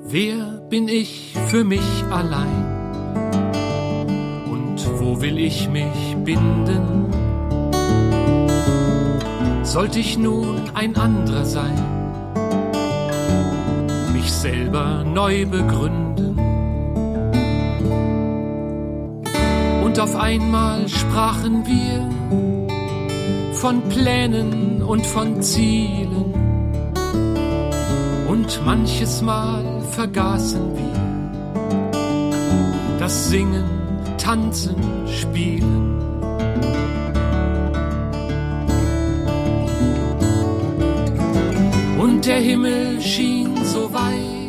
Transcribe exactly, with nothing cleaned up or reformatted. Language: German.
Wer bin ich für mich allein? Und wo will ich mich binden? Sollte ich nun ein anderer sein, mich selber neu begründen? Und auf einmal sprachen wir von Plänen und von Zielen, und manches Mal vergaßen wir das Singen, Tanzen, Spielen. Und der Himmel schien so weit